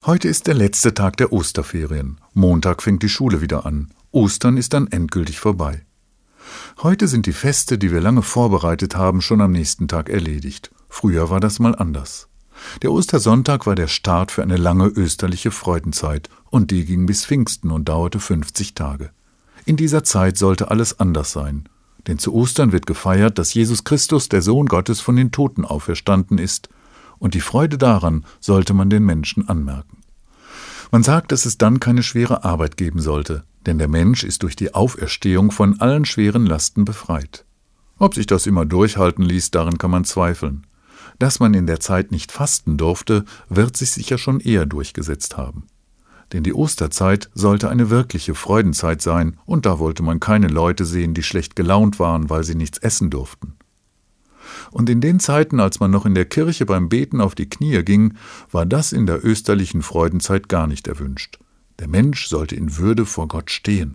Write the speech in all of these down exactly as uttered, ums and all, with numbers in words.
Heute ist der letzte Tag der Osterferien. Montag fängt die Schule wieder an. Ostern ist dann endgültig vorbei. Heute sind die Feste, die wir lange vorbereitet haben, schon am nächsten Tag erledigt. Früher war das mal anders. Der Ostersonntag war der Start für eine lange österliche Freudenzeit und die ging bis Pfingsten und dauerte fünfzig Tage. In dieser Zeit sollte alles anders sein. Denn zu Ostern wird gefeiert, dass Jesus Christus, der Sohn Gottes, von den Toten auferstanden ist, und die Freude daran sollte man den Menschen anmerken. Man sagt, dass es dann keine schwere Arbeit geben sollte, denn der Mensch ist durch die Auferstehung von allen schweren Lasten befreit. Ob sich das immer durchhalten ließ, daran kann man zweifeln. Dass man in der Zeit nicht fasten durfte, wird sich sicher schon eher durchgesetzt haben. Denn die Osterzeit sollte eine wirkliche Freudenzeit sein, und da wollte man keine Leute sehen, die schlecht gelaunt waren, weil sie nichts essen durften. Und in den Zeiten, als man noch in der Kirche beim Beten auf die Knie ging, war das in der österlichen Freudenzeit gar nicht erwünscht. Der Mensch sollte in Würde vor Gott stehen.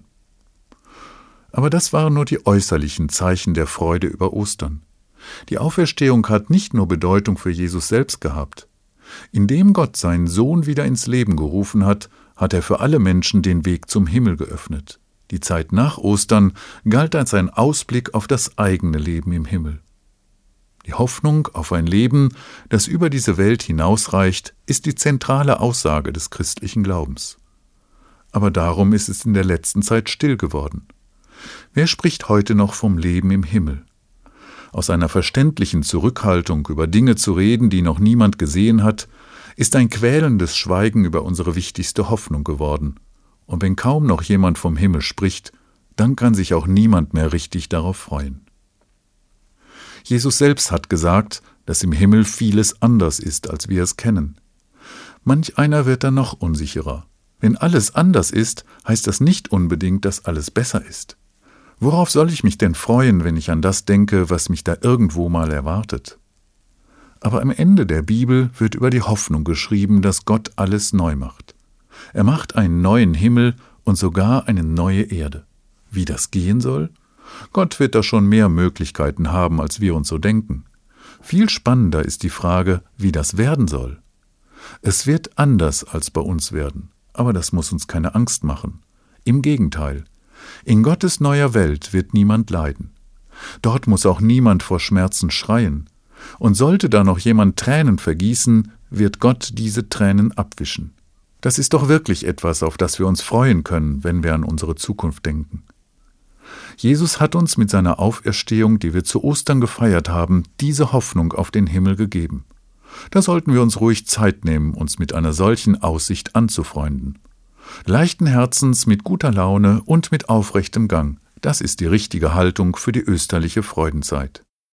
Aber das waren nur die äußerlichen Zeichen der Freude über Ostern. Die Auferstehung hat nicht nur Bedeutung für Jesus selbst gehabt. Indem Gott seinen Sohn wieder ins Leben gerufen hat, hat er für alle Menschen den Weg zum Himmel geöffnet. Die Zeit nach Ostern galt als ein Ausblick auf das eigene Leben im Himmel. Die Hoffnung auf ein Leben, das über diese Welt hinausreicht, ist die zentrale Aussage des christlichen Glaubens. Aber darum ist es in der letzten Zeit still geworden. Wer spricht heute noch vom Leben im Himmel? Aus einer verständlichen Zurückhaltung, über Dinge zu reden, die noch niemand gesehen hat, ist ein quälendes Schweigen über unsere wichtigste Hoffnung geworden. Und wenn kaum noch jemand vom Himmel spricht, dann kann sich auch niemand mehr richtig darauf freuen. Jesus selbst hat gesagt, dass im Himmel vieles anders ist, als wir es kennen. Manch einer wird dann noch unsicherer. Wenn alles anders ist, heißt das nicht unbedingt, dass alles besser ist. Worauf soll ich mich denn freuen, wenn ich an das denke, was mich da irgendwo mal erwartet? Aber am Ende der Bibel wird über die Hoffnung geschrieben, dass Gott alles neu macht. Er macht einen neuen Himmel und sogar eine neue Erde. Wie das gehen soll? Gott wird da schon mehr Möglichkeiten haben, als wir uns so denken. Viel spannender ist die Frage, wie das werden soll. Es wird anders als bei uns werden, aber das muss uns keine Angst machen. Im Gegenteil. In Gottes neuer Welt wird niemand leiden. Dort muss auch niemand vor Schmerzen schreien. Und sollte da noch jemand Tränen vergießen, wird Gott diese Tränen abwischen. Das ist doch wirklich etwas, auf das wir uns freuen können, wenn wir an unsere Zukunft denken. Jesus hat uns mit seiner Auferstehung, die wir zu Ostern gefeiert haben, diese Hoffnung auf den Himmel gegeben. Da sollten wir uns ruhig Zeit nehmen, uns mit einer solchen Aussicht anzufreunden. Leichten Herzens, mit guter Laune und mit aufrechtem Gang, das ist die richtige Haltung für die österliche Freudenzeit.